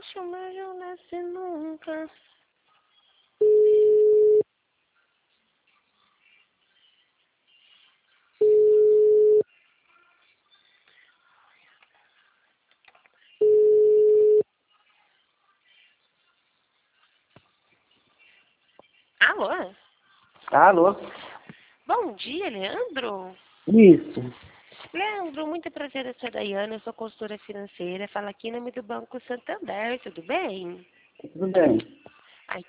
chama eu nasci nunca. Alô? Alô? Bom dia, Leandro. Isso. Leandro, muito prazer, eu sou a Daiane, eu sou consultora financeira, falo aqui em nome do Banco Santander, tudo bem? Tudo bem.